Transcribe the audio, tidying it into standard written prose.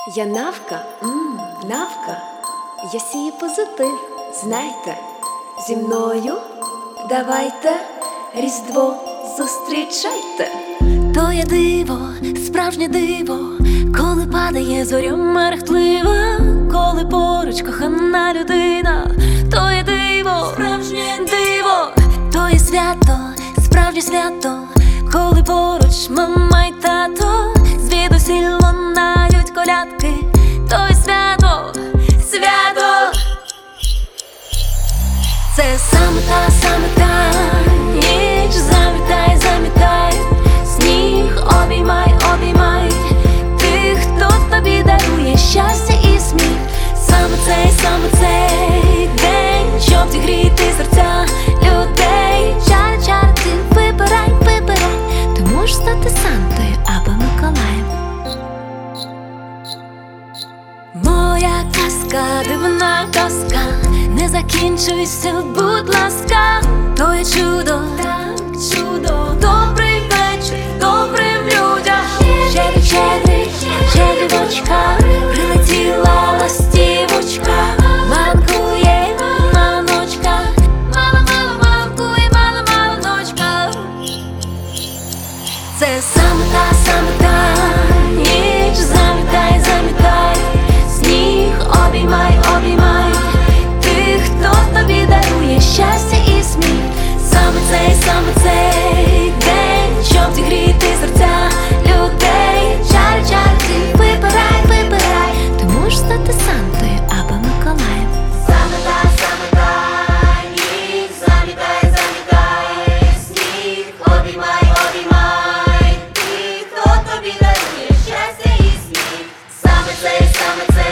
Я навка, навка, я сію позитив, знайте, зі мною давайте Різдво зустрічайте. То є диво, справжнє диво, коли падає зоря мерехтлива, коли поруч кохана людина, то є диво, справжнє диво, то є свято, справжнє свято, коли поруч мама й тато, звідусіль лунають колядки, то є свято, свято. Це саме та ніч, замітай, замітай, сніг обіймай, обіймай тих, хто тобі дарує щастя і сміх. Саме цей день, щоб зігріти серця людей. Чар, чар, ти вибирай, вибирай, ти можеш стати Сантою або Миколаєм. Моя казка, дивна казка, не закінчуйся, будь ласка. То є чудо, так чудо, добрий вечір добрим людям. Щедрик, щедрівочка, прилетіла ластівочка. Маланкує маланочка, маланкує маланочка. Це саме та ніч, замітай, замітай, сніг обіймай, обіймай тих, хто тобі дарує щастя і сміх. Саме цей день, щоб зігріти серця людей. Чар, чар, ти вибирай, вибирай, ти можеш стати Сантою або Миколаєм. Саме та ніч, замітай, замітай, сніг обіймай, обіймай тих, хто тобі дарує щастя і сміх. Саме цей